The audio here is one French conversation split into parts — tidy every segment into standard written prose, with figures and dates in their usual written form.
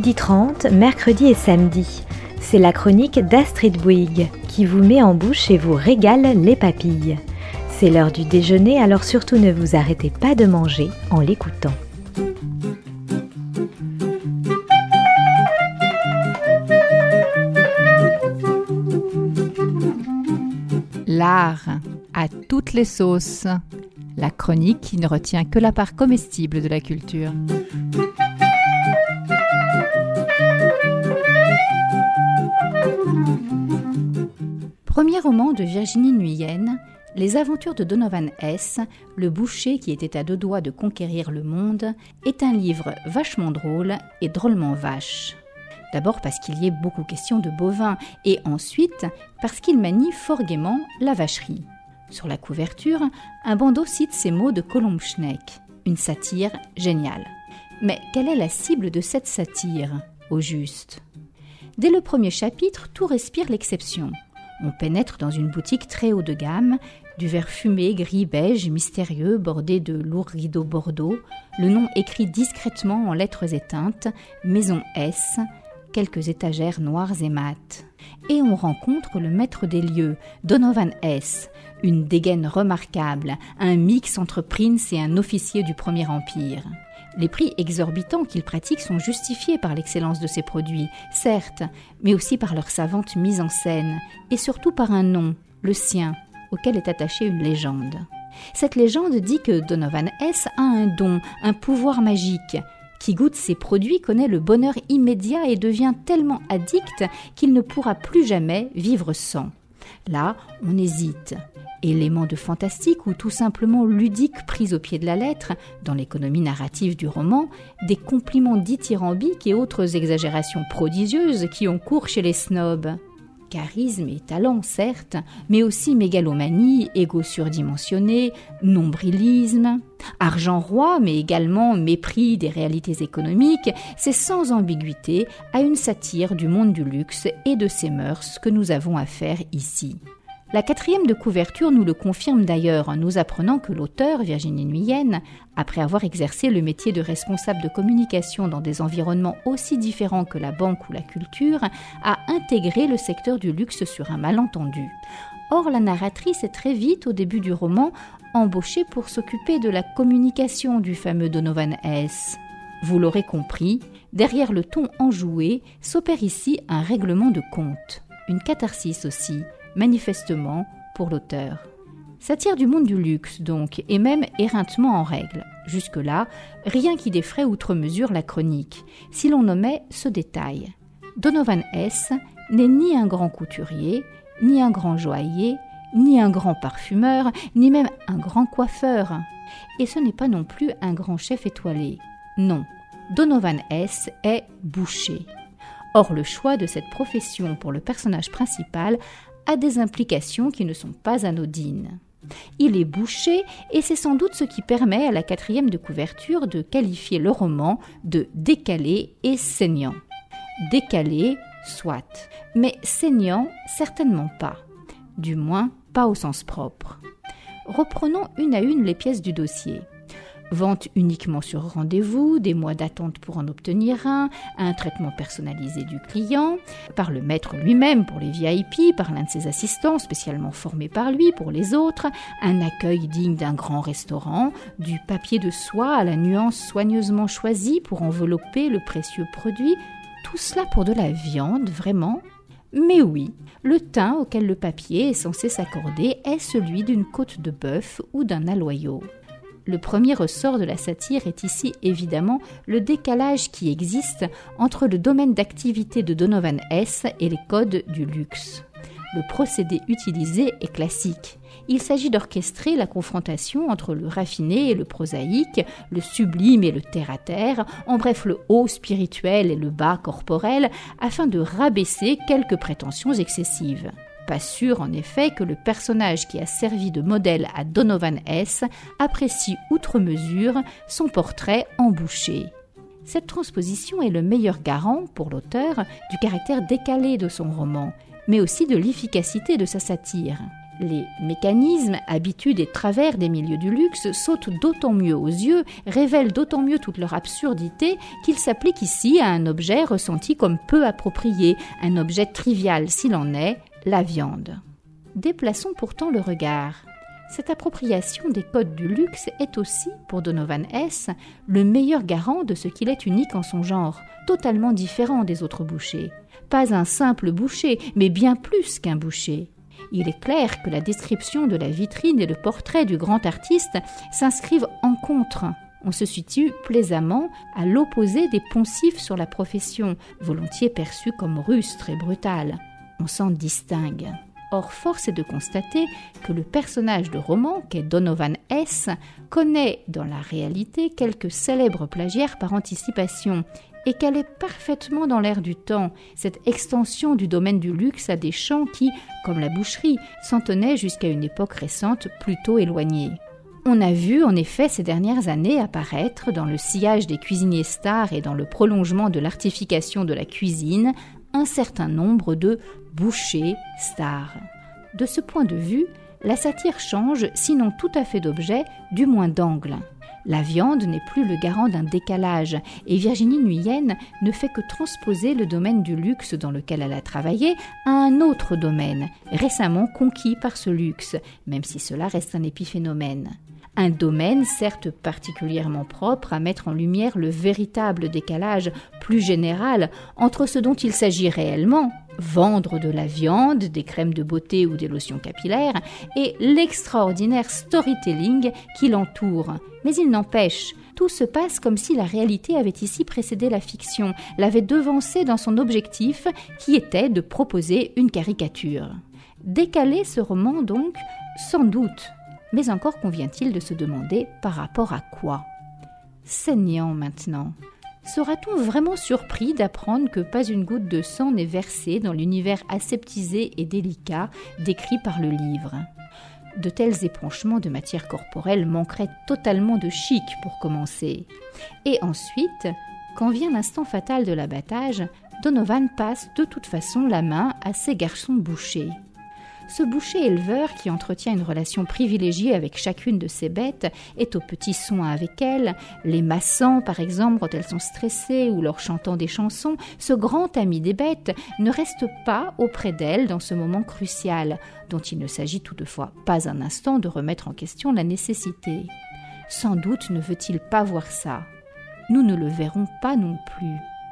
12h30, mercredi et samedi. C'est la chronique d'Astrid Bouygues qui vous met en bouche et vous régale les papilles. C'est l'heure du déjeuner, alors surtout ne vous arrêtez pas de manger en l'écoutant. L'art à toutes les sauces. La chronique qui ne retient que la part comestible de la culture. Premier roman de Virginie Nguyen, Les aventures de Donovan S., le boucher qui était à deux doigts de conquérir le monde, est un livre vachement drôle et drôlement vache. D'abord parce qu'il y est beaucoup question de bovins, et ensuite parce qu'il manie fort gaiement la vacherie. Sur la couverture, un bandeau cite ces mots de Colomb Schneck, une satire géniale. Mais quelle est la cible de cette satire, au juste ? Dès le premier chapitre, tout respire l'exception. On pénètre dans une boutique très haut de gamme, du verre fumé, gris-beige, mystérieux, bordé de lourds rideaux bordeaux, le nom écrit discrètement en lettres éteintes, Maison S, quelques étagères noires et mates. Et on rencontre le maître des lieux, Donovan S., une dégaine remarquable, un mix entre prince et un officier du Premier Empire. Les prix exorbitants qu'il pratique sont justifiés par l'excellence de ses produits, certes, mais aussi par leur savante mise en scène, et surtout par un nom, le sien, auquel est attachée une légende. Cette légende dit que Donovan S. a un don, un pouvoir magique. Qui goûte ses produits connaît le bonheur immédiat et devient tellement addict qu'il ne pourra plus jamais vivre sans. Là, on hésite. Élément de fantastique ou tout simplement ludique pris au pied de la lettre, dans l'économie narrative du roman, des compliments dithyrambiques et autres exagérations prodigieuses qui ont cours chez les snobs. Charisme et talent, certes, mais aussi mégalomanie, égo surdimensionné, nombrilisme. Argent roi, mais également mépris des réalités économiques, c'est sans ambiguïté à une satire du monde du luxe et de ses mœurs que nous avons affaire ici. La 4e de couverture nous le confirme d'ailleurs en nous apprenant que l'auteur, Virginie Nguyen, après avoir exercé le métier de responsable de communication dans des environnements aussi différents que la banque ou la culture, a intégré le secteur du luxe sur un malentendu. Or, la narratrice est très vite, au début du roman, embauchée pour s'occuper de la communication du fameux Donovan S. Vous l'aurez compris, derrière le ton enjoué s'opère ici un règlement de compte, une catharsis aussi, manifestement pour l'auteur. Satire du monde du luxe donc, et même éreintement en règle. Jusque-là, rien qui défraie outre mesure la chronique, si l'on nommait ce détail. Donovan S. n'est ni un grand couturier, ni un grand joaillier, ni un grand parfumeur, ni même un grand coiffeur. Et ce n'est pas non plus un grand chef étoilé. Non, Donovan S. est boucher. Or, le choix de cette profession pour le personnage principal a des implications qui ne sont pas anodines. Il est boucher et c'est sans doute ce qui permet à la 4e de couverture de qualifier le roman de décalé et saignant. Décalé, soit, mais saignant, certainement pas. Du moins, pas au sens propre. Reprenons une à une les pièces du dossier. Vente uniquement sur rendez-vous, des mois d'attente pour en obtenir un traitement personnalisé du client, par le maître lui-même pour les VIP, par l'un de ses assistants spécialement formés par lui pour les autres, un accueil digne d'un grand restaurant, du papier de soie à la nuance soigneusement choisie pour envelopper le précieux produit, tout cela pour de la viande, vraiment ? Mais oui, le teint auquel le papier est censé s'accorder est celui d'une côte de bœuf ou d'un aloyau. Le premier ressort de la satire est ici évidemment le décalage qui existe entre le domaine d'activité de Donovan S. et les codes du luxe. Le procédé utilisé est classique. Il s'agit d'orchestrer la confrontation entre le raffiné et le prosaïque, le sublime et le terre-à-terre, en bref le haut spirituel et le bas corporel, afin de rabaisser quelques prétentions excessives. Pas sûr, en effet, que le personnage qui a servi de modèle à Donovan S. apprécie outre mesure son portrait en boucher. Cette transposition est le meilleur garant, pour l'auteur, du caractère décalé de son roman, mais aussi de l'efficacité de sa satire. Les mécanismes, habitudes et travers des milieux du luxe sautent d'autant mieux aux yeux, révèlent d'autant mieux toute leur absurdité qu'ils s'appliquent ici à un objet ressenti comme peu approprié, un objet trivial s'il en est, la viande. Déplaçons pourtant le regard. Cette appropriation des codes du luxe est aussi, pour Donovan Hess, le meilleur garant de ce qu'il est unique en son genre, totalement différent des autres bouchers. Pas un simple boucher, mais bien plus qu'un boucher. Il est clair que la description de la vitrine et le portrait du grand artiste s'inscrivent en contre. On se situe plaisamment à l'opposé des poncifs sur la profession, volontiers perçus comme rustres et brutales. On s'en distingue. Or, force est de constater que le personnage de roman qu'est Donovan Hess connaît dans la réalité quelques célèbres plagiaires par anticipation et qu'elle est parfaitement dans l'air du temps, cette extension du domaine du luxe à des champs qui, comme la boucherie, s'en tenaient jusqu'à une époque récente plutôt éloignée. On a vu en effet ces dernières années apparaître dans le sillage des cuisiniers stars et dans le prolongement de l'artification de la cuisine un certain nombre de bouchers stars. De ce point de vue, la satire change, sinon tout à fait d'objet, du moins d'angle. La viande n'est plus le garant d'un décalage et Virginie Nuyen ne fait que transposer le domaine du luxe dans lequel elle a travaillé à un autre domaine, récemment conquis par ce luxe, même si cela reste un épiphénomène. Un domaine certes particulièrement propre à mettre en lumière le véritable décalage plus général entre ce dont il s'agit réellement, vendre de la viande, des crèmes de beauté ou des lotions capillaires, et l'extraordinaire storytelling qui l'entoure. Mais il n'empêche, tout se passe comme si la réalité avait ici précédé la fiction, l'avait devancée dans son objectif qui était de proposer une caricature. Décaler ce roman donc, sans doute. Mais encore convient-il de se demander par rapport à quoi ? Saignant maintenant. Sera-t-on vraiment surpris d'apprendre que pas une goutte de sang n'est versée dans l'univers aseptisé et délicat décrit par le livre ? De tels épanchements de matière corporelle manqueraient totalement de chic pour commencer. Et ensuite, quand vient l'instant fatal de l'abattage, Donovan passe de toute façon la main à ses garçons bouchers. Ce boucher-éleveur qui entretient une relation privilégiée avec chacune de ses bêtes est aux petits soins avec elles, les massant par exemple quand elles sont stressées ou leur chantant des chansons. Ce grand ami des bêtes ne reste pas auprès d'elles dans ce moment crucial, dont il ne s'agit toutefois pas un instant de remettre en question la nécessité. Sans doute ne veut-il pas voir ça. Nous ne le verrons pas non plus.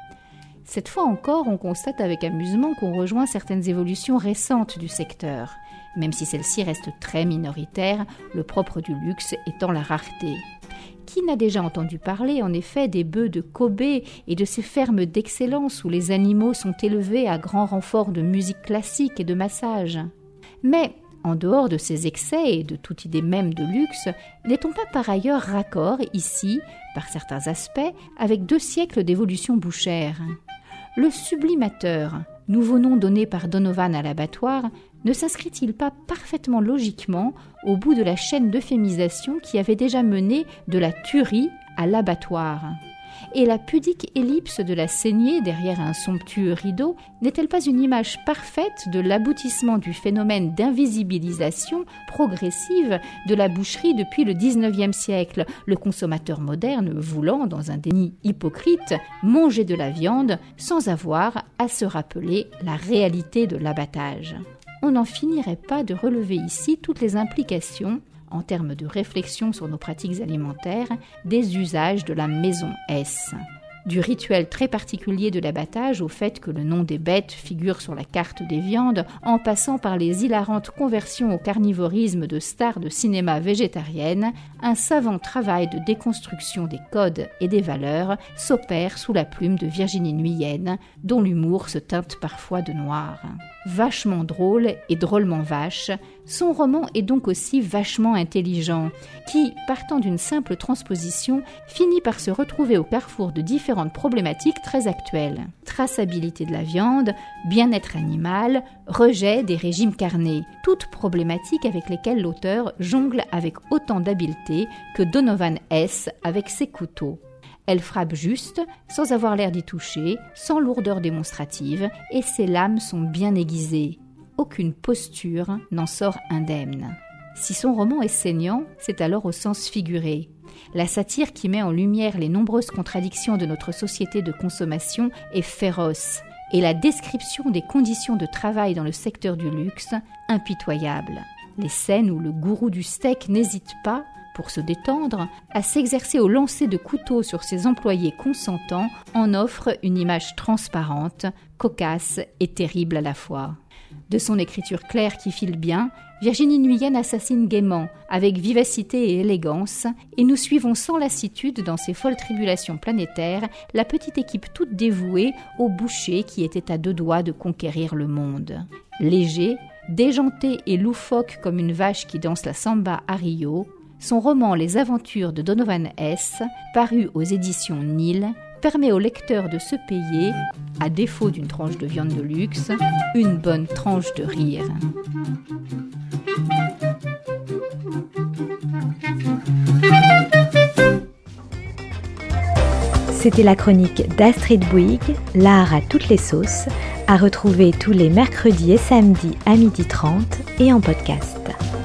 Cette fois encore, on constate avec amusement qu'on rejoint certaines évolutions récentes du secteur, même si celle-ci reste très minoritaire, le propre du luxe étant la rareté. Qui n'a déjà entendu parler, en effet, des bœufs de Kobe et de ces fermes d'excellence où les animaux sont élevés à grand renfort de musique classique et de massage ? Mais, en dehors de ces excès et de toute idée même de luxe, n'est-on pas par ailleurs raccord ici, par certains aspects, avec 2 siècles d'évolution bouchère ? Le sublimateur, nouveau nom donné par Donovan à l'abattoir, ne s'inscrit-il pas parfaitement logiquement au bout de la chaîne d'euphémisation qui avait déjà mené de la tuerie à l'abattoir ? Et la pudique ellipse de la saignée derrière un somptueux rideau n'est-elle pas une image parfaite de l'aboutissement du phénomène d'invisibilisation progressive de la boucherie depuis le XIXe siècle, le consommateur moderne voulant, dans un déni hypocrite, manger de la viande sans avoir à se rappeler la réalité de l'abattage ? On n'en finirait pas de relever ici toutes les implications en termes de réflexion sur nos pratiques alimentaires, des usages de la maison Hess. Du rituel très particulier de l'abattage au fait que le nom des bêtes figure sur la carte des viandes, en passant par les hilarantes conversions au carnivorisme de stars de cinéma végétariennes, un savant travail de déconstruction des codes et des valeurs s'opère sous la plume de Virginie Nuyen, dont l'humour se teinte parfois de noir. Vachement drôle et drôlement vache, son roman est donc aussi vachement intelligent, qui, partant d'une simple transposition, finit par se retrouver au carrefour de différentes problématiques très actuelles. Traçabilité de la viande, bien-être animal, rejet des régimes carnés, toutes problématiques avec lesquelles l'auteur jongle avec autant d'habileté que Donovan Hess avec ses couteaux. Elle frappe juste, sans avoir l'air d'y toucher, sans lourdeur démonstrative, et ses lames sont bien aiguisées. aucune posture n'en sort indemne. Si son roman est saignant, c'est alors au sens figuré. La satire qui met en lumière les nombreuses contradictions de notre société de consommation est féroce, et la description des conditions de travail dans le secteur du luxe, impitoyable. Les scènes où le gourou du steak n'hésite pas, pour se détendre, à s'exercer au lancer de couteau sur ses employés consentants en offrent une image transparente, cocasse et terrible à la fois. De son écriture claire qui file bien, Virginie Nuyen assassine gaiement, avec vivacité et élégance, et nous suivons sans lassitude dans ses folles tribulations planétaires la petite équipe toute dévouée au boucher qui était à 2 doigts de conquérir le monde. Léger, déjanté et loufoque comme une vache qui danse la samba à Rio, son roman Les Aventures de Donovan S., paru aux éditions Nil, permet au lecteur de se payer, à défaut d'une tranche de viande de luxe, une bonne tranche de rire. C'était la chronique d'Astrid Bouygues, l'art à toutes les sauces, à retrouver tous les mercredis et samedis à 12h30 et en podcast.